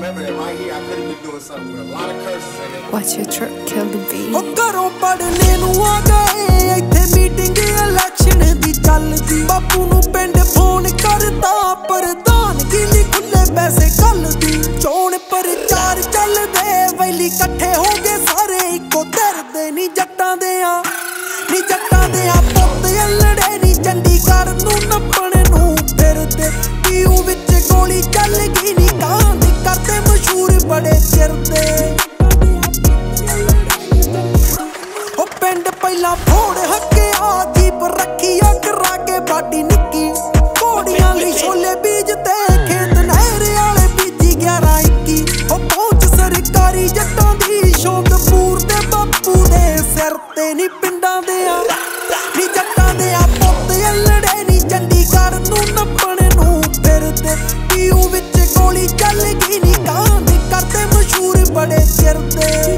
remember that right here I could have been doing something with a lot of curses in it. Watch your truck kill the beat. ਉਹ ਘਰੋਂ ਪੜਨੇ ਨੂੰ ਆ ਗਏ ਇੱਥੇ meeting election ਦੀ ਚੱਲਦੀ ਬਾਪੂ ਨੂੰ ਪਿੰਡ ਫੋਨ ਕਰਦਾ ਪ੍ਰਧਾਨਗੀ ਲਈ ਖੁੱਲੇ ਪੈਸੇ ਕੱਲਦੀ ਚੋਣ ਪ੍ਰਚਾਰ ਚੱਲਦੇ ਵੈਲੀ ਇਕੱਠੇ ਹੋ ਗਏ ਸਾਰੇ ਇੱਕੋ ਧਿਰਦੇ ਨੀ ਜੱਟਾਂ ਦੇ ਆ ਪੁੱਤ ਅਲੜੇ ਨੀ ਚੰਡੀਗੜ੍ਹ ਨੂੰ ਨੱਪਣ ਨੂੰ ਫਿਰਦੇ ਪੀਊ ਵਿੱਚ ਗੋਲੀ ਚੱਲ ਗਈ ਨੀ ਕਾਂਡ ਕਰਦੇ ਮਸ਼ਹੂਰ ਬੜੇ ਚਿਰ ਦੇ ਉਹ ਪਿੰਡ ਪਹਿਲਾਂ ਫੋੜ ਹੱਕਿਆ ਜੀਪ ਰੱਖੀ ਕਰਾ ਕੇ ਬਾਡੀ ਨਿੱਕੀ ਘੋੜੀਆਂ ਲਈ ਛੋਲੇ ਬੀਜਤੇ ਖੇਤ ਨਹਿਰ ਵਾਲੇ ਬੀਜੀ 11-21 ਉਹ ਪਹੁੰਚ ਸਰਕਾਰੀ ਜੱਟਾਂ ਦੀ ਸ਼ੌਕ ਪੂਰਦੇ ਬਾਪੂ ਦੇ ਸਿਰ ਤੇ ਨੀ ਪਿੰਡਾਂ ਦੇ ਆ ਨੀ ਜੱਟਾਂ ਦੇ ਆ ਪੁੱਤ ਅਲੜੇ ਨੀ ਚੰਡੀਗੜ੍ਹ ਨੂੰ ਨੱਪਣ ਨੂੰ ਫਿਰਦੇ ਪੀਊ ਵਿੱਚ ਗੋਲੀ ਚੱਲ ਗਈ ਨੀ ਕਾਂਡ ਕਰਦੇ ਮਸ਼ਹੂਰ ਬੜੇ ਚਿਰ ਦੇ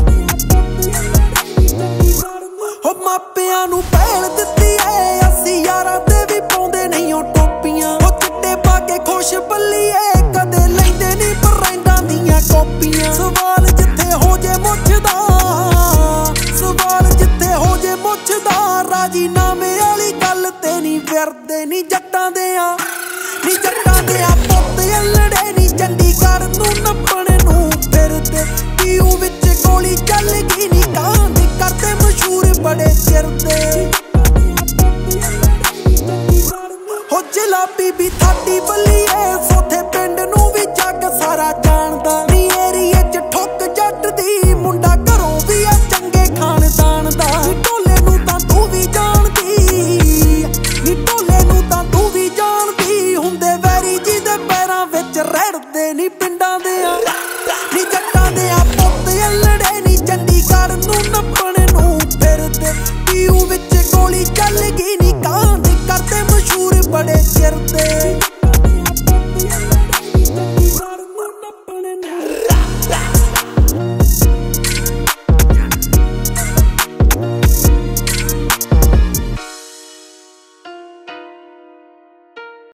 ਹੋ ਮਾਪਿਆਂ ਨੂੰ ਪਹਿਲ ਦਿੱਤੀ ਏ ਅਸੀਂ ਯਾਰਾਂ ਤੇ ਵੀ ਪਾਉਂਦੇ ਨਹੀਂ ਉਹ ਟੋਪੀਆਂ ਉਹ ਚਿੱਟੇ ਪਾ ਕੇ ਖੁਸ਼ ਬੱਲੀਏ ਕਦੇ ਲੈਂਦੇ ਨਹੀਂ ਬਰਾਂਡਾਂ ਦੀਆਂ ਕਾਪੀਆਂ ਸਵਾਲ ਜਿੱਥੇ ਹੋ ਜੇ ਮੁੱਛਦਾ ਰਾਜੀਨਾਮੇ ਵਾਲੀ ਗੱਲ ਤੇ ਨਹੀਂ ਫਿਰਦੇ ਨੀ ਜੱਟਾਂ ਦੇ ਆ ਪੁੱਤ ਅਲੜੇ ਨੀ ਚੰਡੀਗੜ੍ਹ ਨੂੰ ਨੱਪਣ ਨੂੰ ਫਿਰਦੇ ਪੀਊ ਵਿੱਚ ਗੋਲੀ ਚੱਲ ਗਈ ਨੀ ਕਾਂਡ ਕਰਦੇ ਮਸ਼ਹੂਰ ਬੜੇ ਚਿਰ ਦੇ ਹੋ ਜ਼ਿਲ੍ਹਾ ਬੀਬੀ ਥਾਡੀ ਬੱਲੀਏ ਸੋਥੇ ਪਿੰਡ ਨੂੰ ਵੀ ਜੱਗ ਸਾਰਾ ਜਾਣਦਾ ਨੀ ਏਰੀਏ ਚ ਠੁੱਕ ਜੱਟ ਦੀ ਮੁੰਡਾ ਘਰੋਂ ਵੀ ਆ ਚੰਗੇ ਖਾਨਦਾਨ ਦਾ ਨੀ ਢੋਲੇ ਨੂੰ ਤਾਂ ਤੂੰ ਵੀ ਜਾਣਦੀ ਹੁੰਦੇ ਵੈਰੀ ਜੀ ਦੇ ਪੈਰਾਂ ਵਿੱਚ ਰੜਦੇ ਨੀ ਪਿੰਡਾਂ ਦੇ ਆ ਨੀ ਜੱਟਾਂ ਦੇ